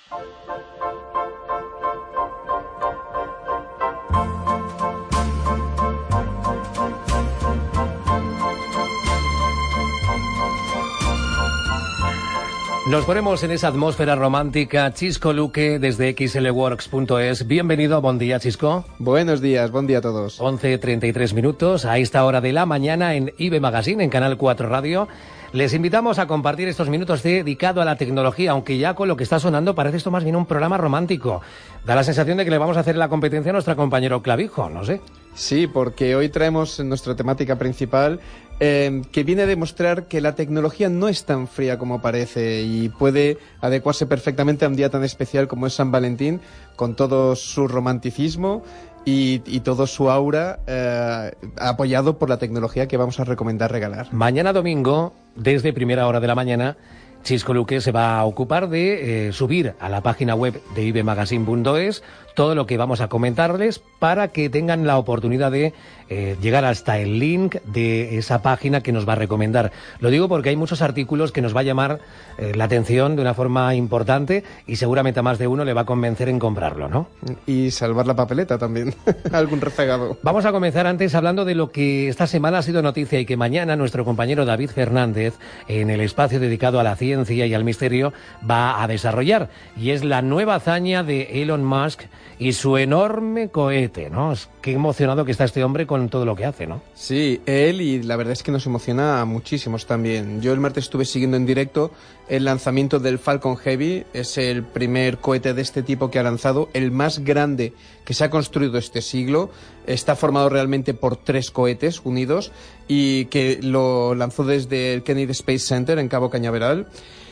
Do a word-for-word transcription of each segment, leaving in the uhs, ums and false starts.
Nos ponemos en esa atmósfera romántica. Chisco Luque, desde X L Works punto es. Bienvenido, buen día, Chisco. Buenos días, buen día a todos. once treinta y tres minutos, a esta hora de la mañana en I B E Magazine, en Canal cuatro Radio. Les invitamos a compartir estos minutos dedicado a la tecnología, aunque ya con lo que está sonando parece esto más bien un programa romántico. Da la sensación de que le vamos a hacer la competencia a nuestro compañero Clavijo, no sé. Sí, porque hoy traemos nuestra temática principal eh, que viene a demostrar que la tecnología no es tan fría como parece y puede adecuarse perfectamente a un día tan especial como es San Valentín, con todo su romanticismo y, y todo su aura eh, apoyado por la tecnología que vamos a recomendar regalar. Mañana domingo, desde primera hora de la mañana, Chisco Luque se va a ocupar de eh, subir a la página web de I B E Magazine punto es todo lo que vamos a comentarles para que tengan la oportunidad de eh, llegar hasta el link de esa página que nos va a recomendar. Lo digo porque hay muchos artículos que nos va a llamar eh, la atención de una forma importante y seguramente a más de uno le va a convencer en comprarlo, ¿no? Y salvar la papeleta también, algún rezagado. Vamos a comenzar antes hablando de lo que esta semana ha sido noticia y que mañana nuestro compañero David Fernández, en el espacio dedicado a la ciencia y al misterio, va a desarrollar. Y es la nueva hazaña de Elon Musk y su enorme cohete, ¿no? Qué emocionado que está este hombre con todo lo que hace, ¿no? Sí, él, y la verdad es que nos emociona a muchísimos también. Yo el martes estuve siguiendo en directo el lanzamiento del Falcon Heavy. Es el primer cohete de este tipo que ha lanzado, el más grande que se ha construido este siglo. Está formado realmente por tres cohetes unidos y que lo lanzó desde el Kennedy Space Center en Cabo Cañaveral.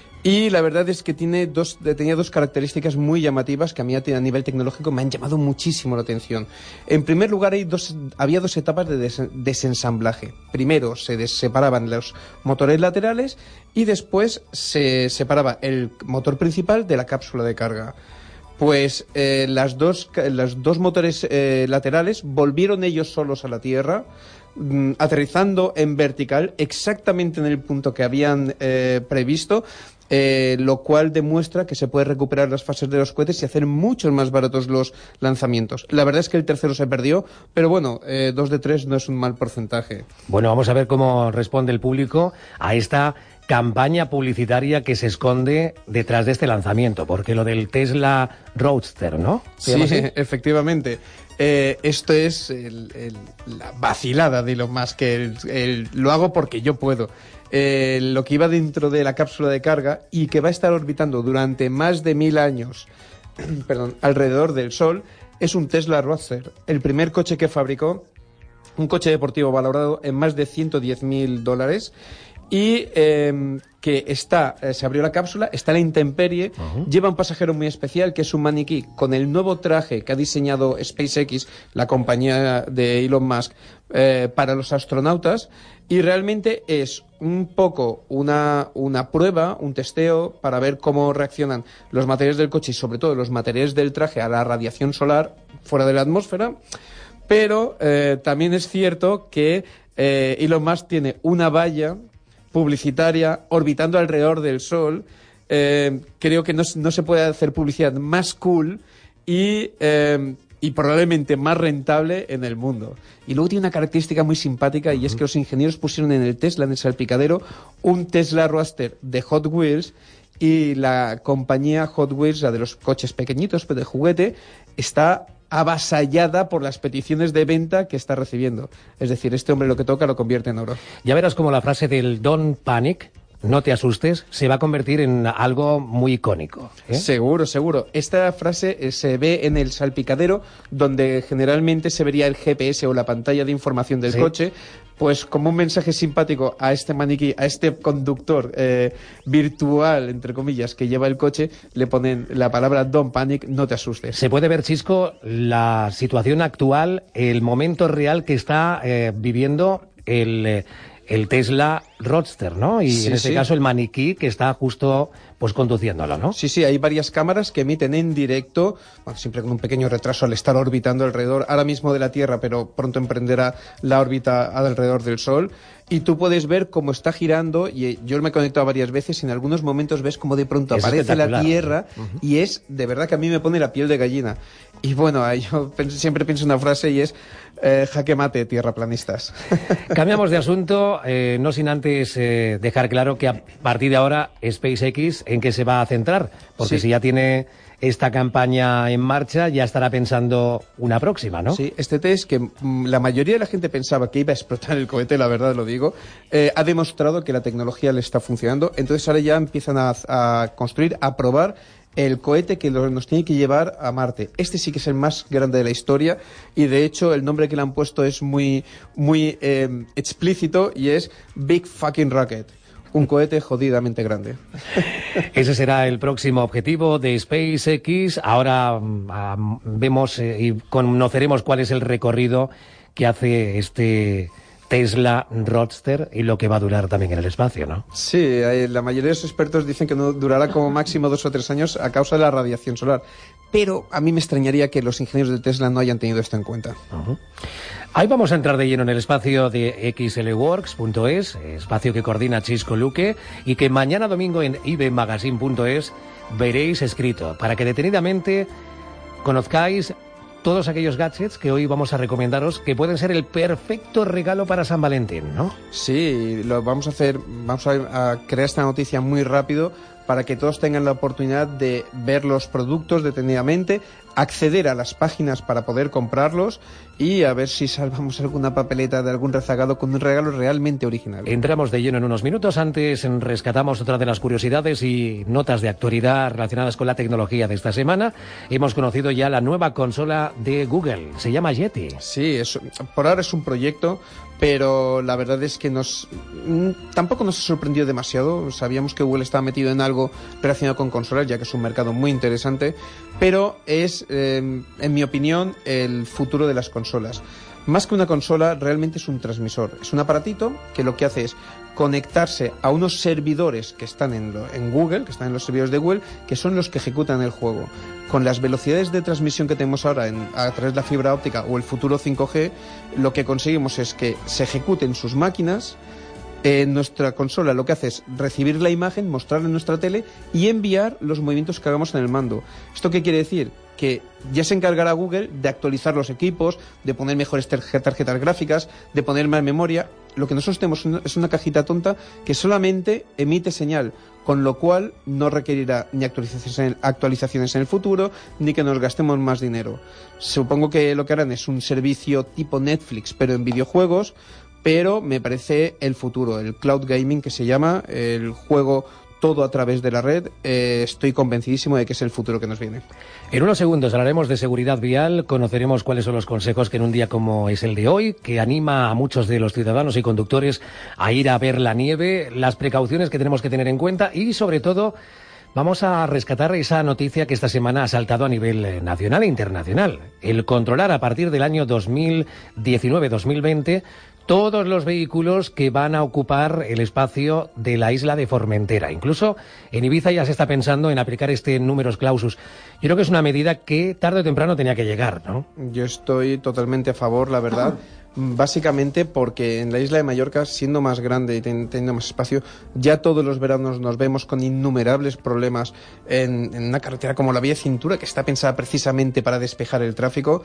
Y la verdad es que tiene dos, tenía dos características muy llamativas que a mí a nivel tecnológico me han llamado muchísimo la atención. En primer lugar, hay dos, había dos etapas de des, desensamblaje. Primero se separaban los motores laterales y después se separaba el motor principal de la cápsula de carga. Pues eh, las dos, los dos motores eh, laterales volvieron ellos solos a la Tierra, mmm, aterrizando en vertical exactamente en el punto que habían eh, previsto. Eh, lo cual demuestra que se puede recuperar las fases de los cohetes y hacer mucho más baratos los lanzamientos. La verdad es que el tercero se perdió, pero bueno, eh, dos de tres no es un mal porcentaje. Bueno, vamos a ver cómo responde el público a esta campaña publicitaria que se esconde detrás de este lanzamiento, porque lo del Tesla Roadster, ¿no? Sí, efectivamente. Eh, esto es el, el, la vacilada de Elon Musk, que el, el, lo hago porque yo puedo. Eh, lo que iba dentro de la cápsula de carga y que va a estar orbitando durante más de mil años perdón, alrededor del Sol es un Tesla Roadster, el primer coche que fabricó, un coche deportivo valorado en más de ciento diez mil dólares y eh, que está, eh, se abrió la cápsula, está en la intemperie, uh-huh. Lleva un pasajero muy especial que es un maniquí con el nuevo traje que ha diseñado SpaceX, la compañía de Elon Musk, eh, para los astronautas, y realmente es un poco una, una prueba, un testeo para ver cómo reaccionan los materiales del coche y sobre todo los materiales del traje a la radiación solar fuera de la atmósfera, pero eh, también es cierto que eh, Elon Musk tiene una valla publicitaria orbitando alrededor del Sol. Eh, creo que no, no se puede hacer publicidad más cool y, eh, y probablemente más rentable en el mundo. Y luego tiene una característica muy simpática y es que los ingenieros pusieron en el Tesla, en el salpicadero, un Tesla Roadster de Hot Wheels y la compañía Hot Wheels, la de los coches pequeñitos, pero de juguete, está avasallada por las peticiones de venta que está recibiendo. Es decir, este hombre lo que toca lo convierte en oro. Ya verás como la frase del Don't Panic, no te asustes, se va a convertir en algo muy icónico, ¿eh? Seguro, seguro. Esta frase eh, se ve en el salpicadero, donde generalmente se vería el G P S o la pantalla de información del ¿Sí? coche, pues como un mensaje simpático a este maniquí, a este conductor eh, virtual, entre comillas, que lleva el coche, le ponen la palabra Don't Panic, no te asustes. Se puede ver, Chisco, la situación actual, el momento real que está eh, viviendo el... Eh, el Tesla Roadster, ¿no? Y sí, en este sí. caso el maniquí que está justo pues conduciéndolo, ¿no? Sí, sí, hay varias cámaras que emiten en directo, bueno, siempre con un pequeño retraso al estar orbitando alrededor, ahora mismo de la Tierra, pero pronto emprenderá la órbita alrededor del Sol. y tú puedes ver cómo está girando, y yo me he conectado varias veces y en algunos momentos ves cómo de pronto es aparece la Tierra, uh-huh. y es de verdad que a mí me pone la piel de gallina. Y bueno, yo siempre pienso una frase y es eh, jaque mate, tierraplanistas. Cambiamos de asunto, eh, no sin antes eh, dejar claro que a partir de ahora SpaceX, ¿en qué se va a centrar? Porque sí. si ya tiene esta campaña en marcha, ya estará pensando una próxima, ¿no? Sí, este test que mm, la mayoría de la gente pensaba que iba a explotar el cohete, la verdad lo digo, eh, ha demostrado que la tecnología le está funcionando. Entonces ahora ya empiezan a, a construir, a probar el cohete que nos tiene que llevar a Marte. Este sí que es el más grande de la historia y de hecho el nombre que le han puesto es muy, muy eh, explícito y es Big Fucking Rocket. Un cohete jodidamente grande. Ese será el próximo objetivo de SpaceX. Ahora um, vemos eh, y conoceremos cuál es el recorrido que hace este Tesla Roadster y lo que va a durar también en el espacio, ¿no? Sí, la mayoría de los expertos dicen que no durará como máximo dos o tres años a causa de la radiación solar. Pero a mí me extrañaría que los ingenieros de Tesla no hayan tenido esto en cuenta. Uh-huh. Ahí vamos a entrar de lleno en el espacio de X L Works punto es, espacio que coordina Chisco Luque, y que mañana domingo en i be magazine punto es veréis escrito, para que detenidamente conozcáis todos aquellos gadgets que hoy vamos a recomendaros, que pueden ser el perfecto regalo para San Valentín, ¿no? Sí, lo vamos a hacer, vamos a, a crear esta noticia muy rápido para que todos tengan la oportunidad de ver los productos detenidamente, acceder a las páginas para poder comprarlos y a ver si salvamos alguna papeleta de algún rezagado con un regalo realmente original. Entramos de lleno en unos minutos. Antes rescatamos otra de las curiosidades y notas de actualidad relacionadas con la tecnología de esta semana. Hemos conocido ya la nueva consola de Google, se llama Yeti. Sí, es, por ahora es un proyecto, pero la verdad es que nos tampoco nos ha sorprendido demasiado. Sabíamos que Google estaba metido en algo relacionado con consolas, ya que es un mercado muy interesante, pero es, eh, en mi opinión, el futuro de las consolas. Más que una consola, realmente es un transmisor. Es un aparatito que lo que hace es conectarse a unos servidores que están en, lo, en Google, que están en los servidores de Google, que son los que ejecutan el juego. Con las velocidades de transmisión que tenemos ahora en, a través de la fibra óptica o el futuro cinco G, lo que conseguimos es que se ejecuten sus máquinas. En nuestra consola lo que hace es recibir la imagen, mostrarla en nuestra tele y enviar los movimientos que hagamos en el mando. ¿Esto qué quiere decir? Que ya se encargará Google de actualizar los equipos, de poner mejores tarjetas gráficas, de poner más memoria. Lo que nosotros tenemos es una cajita tonta que solamente emite señal, con lo cual no requerirá ni actualizaciones en, actualizaciones en el futuro, ni que nos gastemos más dinero. Supongo que lo que harán es un servicio tipo Netflix, pero en videojuegos, pero me parece el futuro, el cloud gaming que se llama, el juego todo a través de la red. Eh, estoy convencidísimo de que es el futuro que nos viene. En unos segundos hablaremos de seguridad vial, conoceremos cuáles son los consejos que en un día como es el de hoy, que anima a muchos de los ciudadanos y conductores a ir a ver la nieve, las precauciones que tenemos que tener en cuenta y, sobre todo, vamos a rescatar esa noticia que esta semana ha saltado a nivel nacional e internacional. El controlar a partir del año dos mil diecinueve dos mil veinte todos los vehículos que van a ocupar el espacio de la isla de Formentera. Incluso en Ibiza ya se está pensando en aplicar este numerus clausus. Yo creo que es una medida que tarde o temprano tenía que llegar, ¿no? Yo estoy totalmente a favor, la verdad. Básicamente porque en la isla de Mallorca, siendo más grande y teniendo más espacio, ya todos los veranos nos vemos con innumerables problemas en, en una carretera como la Vía Cintura, que está pensada precisamente para despejar el tráfico,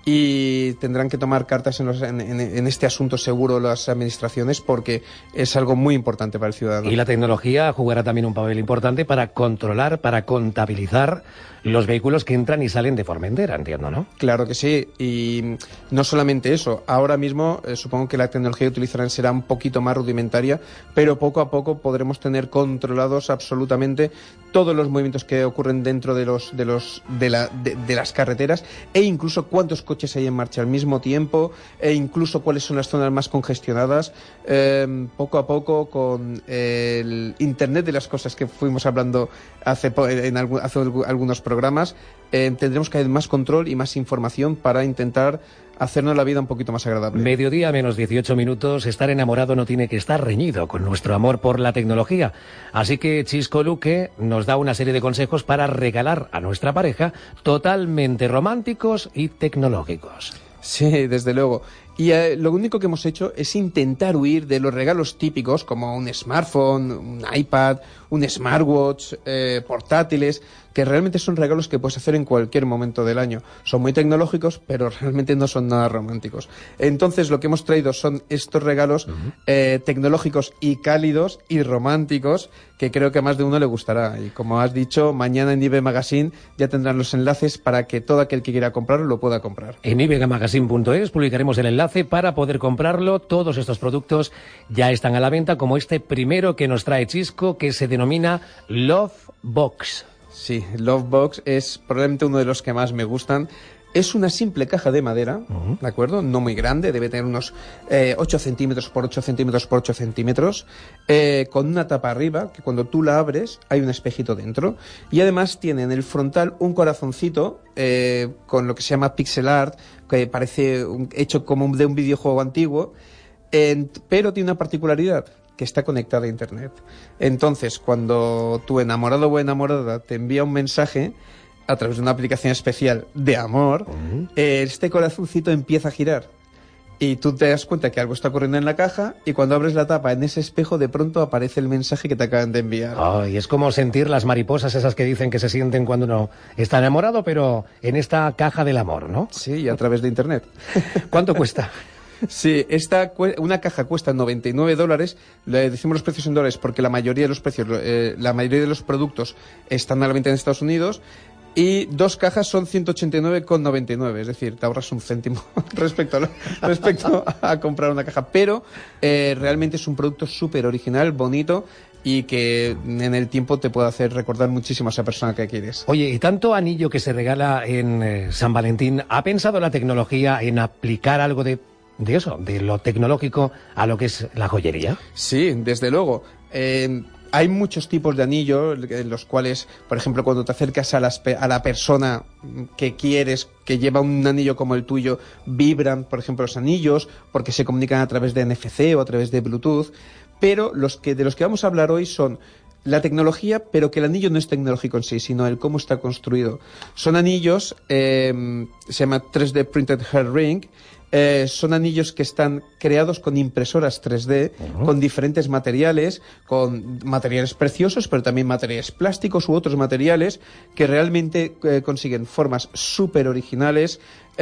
y tendrán que tomar cartas en, los, en, en, en este asunto seguro las administraciones, porque es algo muy importante para el ciudadano. Y la tecnología jugará también un papel importante para controlar, para contabilizar los vehículos que entran y salen de Formentera, entiendo, ¿no? Claro que sí, y no solamente eso. Ahora mismo eh, supongo que la tecnología que utilizarán será un poquito más rudimentaria, pero poco a poco podremos tener controlados absolutamente todos los movimientos que ocurren dentro de los de los de, la, de, de las carreteras, e incluso cuántos coches hay en marcha al mismo tiempo, e incluso cuáles son las zonas más congestionadas. Eh, poco a poco, con el Internet de las cosas que fuimos hablando hace, en algún, hace algunos programas, eh, tendremos que haber más control y más información para intentar hacernos la vida un poquito más agradable. Mediodía menos dieciocho minutos. Estar enamorado no tiene que estar reñido con nuestro amor por la tecnología. Así que Chisco Luque nos da una serie de consejos para regalar a nuestra pareja totalmente románticos y tecnológicos. Sí, desde luego. Y eh, lo único que hemos hecho es intentar huir de los regalos típicos como un smartphone, un iPad, un smartwatch, eh, portátiles, que realmente son regalos que puedes hacer en cualquier momento del año. Son muy tecnológicos, pero realmente no son nada románticos. Entonces lo que hemos traído son estos regalos uh-huh. eh, tecnológicos y cálidos y románticos que creo que a más de uno le gustará. Y como has dicho, mañana en I B Magazine ya tendrán los enlaces para que todo aquel que quiera comprarlo lo pueda comprar. En i b magazine punto es publicaremos el enlace para poder comprarlo. Todos estos productos ya están a la venta, como este primero que nos trae Chisco, que se denomina Love Box. Sí, Love Box es probablemente uno de los que más me gustan. Es una simple caja de madera, uh-huh. ¿de acuerdo? No muy grande, debe tener unos eh, ocho centímetros por ocho centímetros por ocho centímetros, eh, con una tapa arriba, que cuando tú la abres hay un espejito dentro. Y además tiene en el frontal un corazoncito eh, con lo que se llama pixel art, que parece un, hecho como de un videojuego antiguo, eh, pero tiene una particularidad, que está conectada a internet. Entonces, cuando tu enamorado o enamorada te envía un mensaje a través de una aplicación especial de amor, uh-huh. eh, este corazoncito empieza a girar. Y tú te das cuenta que algo está ocurriendo en la caja, y cuando abres la tapa en ese espejo, de pronto aparece el mensaje que te acaban de enviar. Oh, y es como sentir las mariposas esas que dicen que se sienten cuando uno está enamorado, pero en esta caja del amor, ¿no? Sí, a través de internet. ¿Cuánto cuesta? Sí, esta, una caja cuesta noventa y nueve dólares, le decimos los precios en dólares porque la mayoría de los precios, eh, la mayoría de los productos están a la venta en Estados Unidos, y dos cajas son ciento ochenta y nueve con noventa y nueve, es decir, te ahorras un céntimo respecto a, respecto a comprar una caja, pero eh, realmente es un producto súper original, bonito, y que en el tiempo te puede hacer recordar muchísimo a esa persona que quieres. Oye, y tanto anillo que se regala en eh, San Valentín, ¿ha pensado la tecnología en aplicar algo de de eso, de lo tecnológico a lo que es la joyería? Sí, desde luego. Eh, hay muchos tipos de anillos en los cuales, por ejemplo, cuando te acercas a, las, a la persona que quieres, que lleva un anillo como el tuyo, vibran, por ejemplo, los anillos, porque se comunican a través de N F C o a través de Bluetooth. Pero los que, de los que vamos a hablar hoy son la tecnología, pero que el anillo no es tecnológico en sí, sino el cómo está construido. Son anillos, eh, se llama tres D Printed Hair Ring. Eh, son anillos que están creados con impresoras tres D, uh-huh. con diferentes materiales, con materiales preciosos, pero también materiales plásticos u otros materiales que realmente eh, consiguen formas súper originales,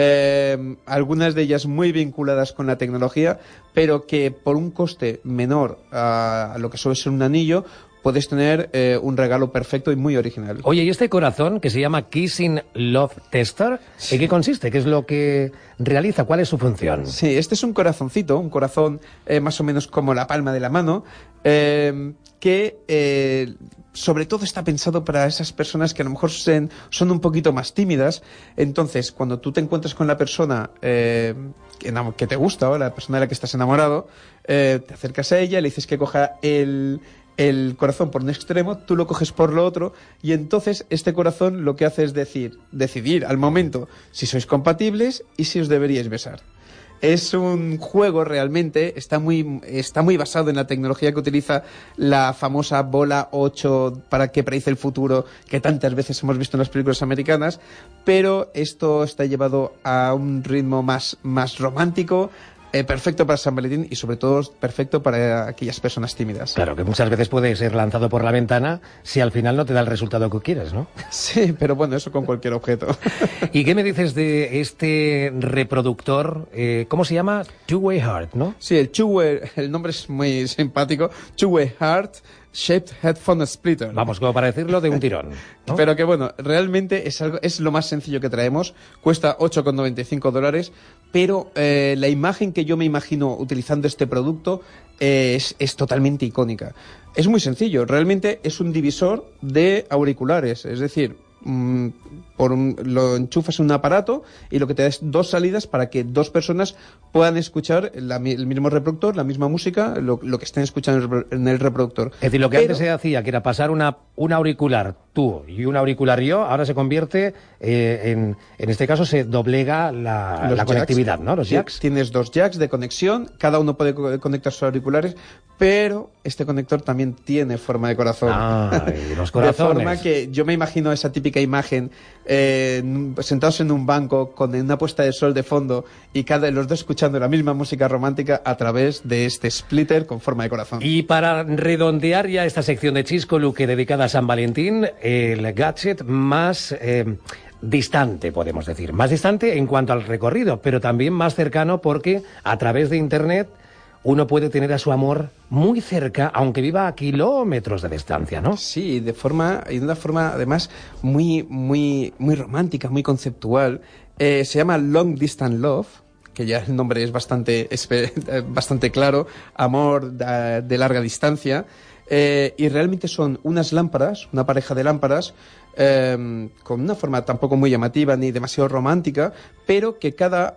eh, algunas de ellas muy vinculadas con la tecnología, pero que por un coste menor a, a lo que suele ser un anillo, puedes tener eh, un regalo perfecto y muy original. Oye, ¿y este corazón que se llama Kissing Love Tester? Sí. ¿En qué consiste? ¿Qué es lo que realiza? ¿Cuál es su función? Sí, este es un corazoncito, un corazón eh, más o menos como la palma de la mano, eh, que eh, sobre todo está pensado para esas personas que a lo mejor son, son un poquito más tímidas. Entonces, cuando tú te encuentras con la persona eh, que te gusta, o la persona de la que estás enamorado, eh, te acercas a ella, le dices que coja el... el corazón por un extremo, tú lo coges por lo otro, y entonces este corazón lo que hace es decir, decidir al momento si sois compatibles y si os deberíais besar. Es un juego realmente, está muy, está muy basado en la tecnología que utiliza la famosa bola ocho para que predice el futuro, que tantas veces hemos visto en las películas americanas, pero esto está llevado a un ritmo más, más romántico, Eh, perfecto para San Valentín y sobre todo perfecto para aquellas personas tímidas. Claro, que muchas veces puede ser lanzado por la ventana si al final no te da el resultado que quieres, ¿no? Sí, pero bueno, eso con cualquier objeto. ¿Y qué me dices de este reproductor? Eh, ¿Cómo se llama? Two-Way Heart, ¿no? Sí, el Two-Way, el nombre es muy simpático. Two-Way Heart Shaped Headphone Splitter. Vamos, como para decirlo de un tirón, ¿no? Pero que bueno, realmente es algo, es lo más sencillo que traemos. Cuesta ocho con noventa y cinco dólares, pero eh, la imagen que yo me imagino utilizando este producto eh, es, es totalmente icónica. Es muy sencillo, realmente es un divisor de auriculares, es decir, mmm, por un, lo enchufas en un aparato y lo que te da es dos salidas para que dos personas puedan escuchar la, el mismo reproductor, la misma música, lo, lo que estén escuchando en el reproductor. Es decir, lo que Pero, antes se hacía, que era pasar una, un auricular tú y un auricular yo, ahora se convierte eh, en, en este caso se doblega la, la conectividad, ¿no? Los jacks. Tienes dos jacks de conexión, cada uno puede co conectar sus auriculares, pero este conector también tiene forma de corazón. Ah, y los corazones. De forma que yo me imagino esa típica imagen, eh, sentados en un banco con una puesta de sol de fondo y cada los dos escuchando la misma música romántica a través de este splitter con forma de corazón. Y para redondear ya esta sección de Chisco Luque dedicada a San Valentín, el gadget más eh, distante, podemos decir. Más distante en cuanto al recorrido, pero también más cercano porque a través de Internet uno puede tener a su amor muy cerca, aunque viva a kilómetros de distancia, ¿no? Sí, de forma, y de una forma además muy, muy, muy romántica, muy conceptual. Eh, se llama Long Distance Love, que ya el nombre es bastante, es bastante claro, amor de, de larga distancia. Eh, y realmente son unas lámparas, una pareja de lámparas, eh, con una forma tampoco muy llamativa ni demasiado romántica, pero que cada,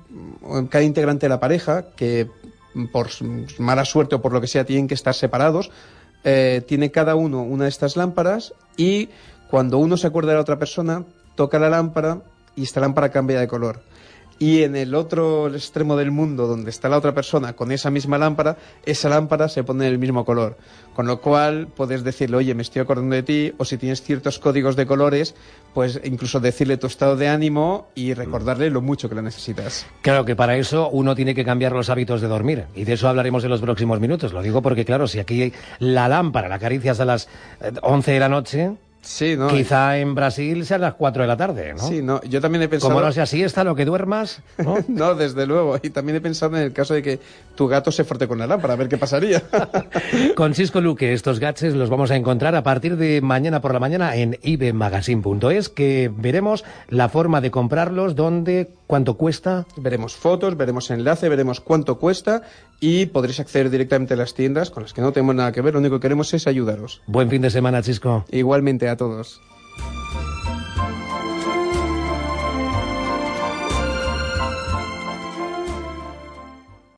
cada integrante de la pareja, que por mala suerte o por lo que sea tienen que estar separados, eh, tiene cada uno una de estas lámparas y cuando uno se acuerda de la otra persona, toca la lámpara y esta lámpara cambia de color. Y en el otro extremo del mundo, donde está la otra persona con esa misma lámpara, esa lámpara se pone del mismo color. Con lo cual, puedes decirle, oye, me estoy acordando de ti, o si tienes ciertos códigos de colores, pues incluso decirle tu estado de ánimo y recordarle lo mucho que lo necesitas. Claro que para eso uno tiene que cambiar los hábitos de dormir. Y de eso hablaremos en los próximos minutos. Lo digo porque, claro, si aquí la lámpara la acaricias a las once de la noche... Sí, ¿no? Quizá en Brasil sea a las cuatro de la tarde, ¿no? Sí, no, yo también he pensado... Como no sea siesta, lo que duermas, ¿no? No, desde luego. Y también he pensado en el caso de que tu gato se frote con la lámpara, a ver qué pasaría. Con Chisco Luque, estos gadgets los vamos a encontrar a partir de mañana por la mañana en i be magazine punto es, que veremos la forma de comprarlos, dónde, cuánto cuesta. Veremos fotos, veremos enlace, veremos cuánto cuesta y podréis acceder directamente a las tiendas con las que no tenemos nada que ver. Lo único que queremos es ayudaros. Buen fin de semana, Chisco. Igualmente a todos.